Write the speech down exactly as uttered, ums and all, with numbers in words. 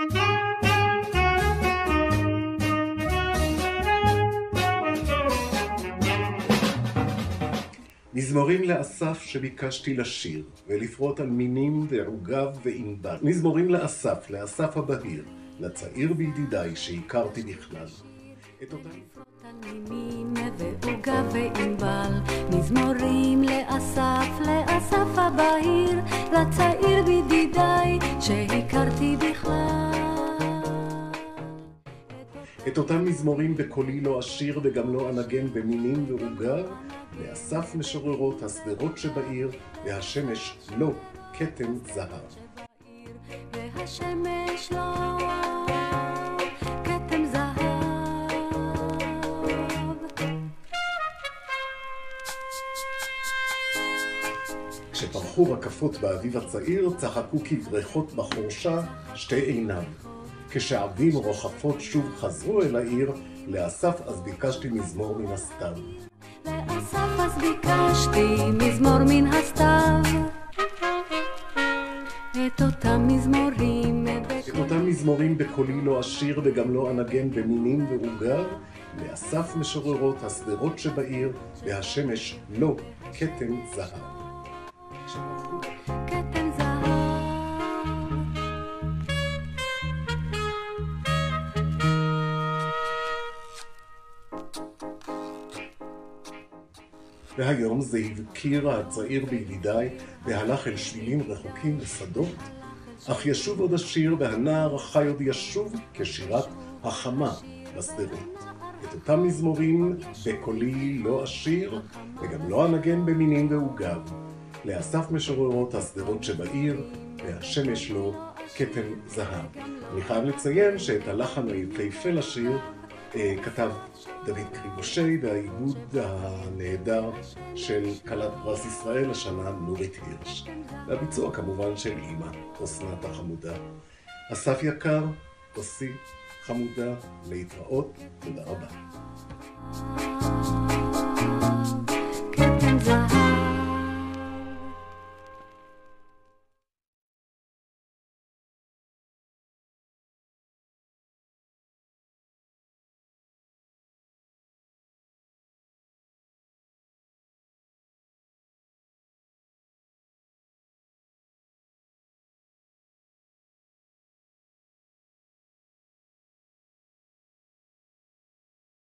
מזמורים לאסף שביקשתי לשיר, ולפרוט על מינים ועוגב וענבל. מזמורים לאסף, לאסף הבהיר, לצעיר בידידיי שהכרתי בכלל. את אותם... על מינים ועוגב וענבל, מזמורים לאסף, לאסף הבהיר, לצעיר בידידיי שהכרתי בכלל. את אותם מזמורים בקולי לא אשיר וגם לא אנגן במינים ועוגב, לאסף משוררות השדרות שבעיר, והשמש לא כתם זהב. והשמש לא כתם זהב. כשפרחו רקפות באביב הצעיר, צחקו כבריכות בחורשה שתי עיניו. כשעבים רוחפות שוב חזרו אל העיר, לאסף אז ביקשתי מזמור מן הסתיו. לאסף אז ביקשתי מזמור מן הסתיו. את אותם מזמורים את אותם מזמורים בקולי לא אשיר וגם לא אנגן במינים ועוגב, לאסף משוררות השדרות שבעיר, והשמש לא כתם זהב. כתם זהב. והיום זה הבכיר הצעיר בידידיי, והלך אל שבילים רחוקים ושדות, אך ישוב עוד השיר, והנער החי עוד ישוב כשירת החמה בשדרות. את אותם מזמורים בקולי לא אשיר, וגם לא אנגן במינים ועוגב, לאסף משוררות השדרות שבעיר, והשמש לו כתם זהב. אני חייב לציין שאת הלחן היפהפה לשיר אה, כתב דוד קריבושי, והעיבוד הנהדר של כלת פרס ישראל השנה נורית הירש. והביצוע כמובן של אמא, אסנת החמודה. אסף יקר, אוסי חמודה, להתראות, תודה רבה. כתם זהב.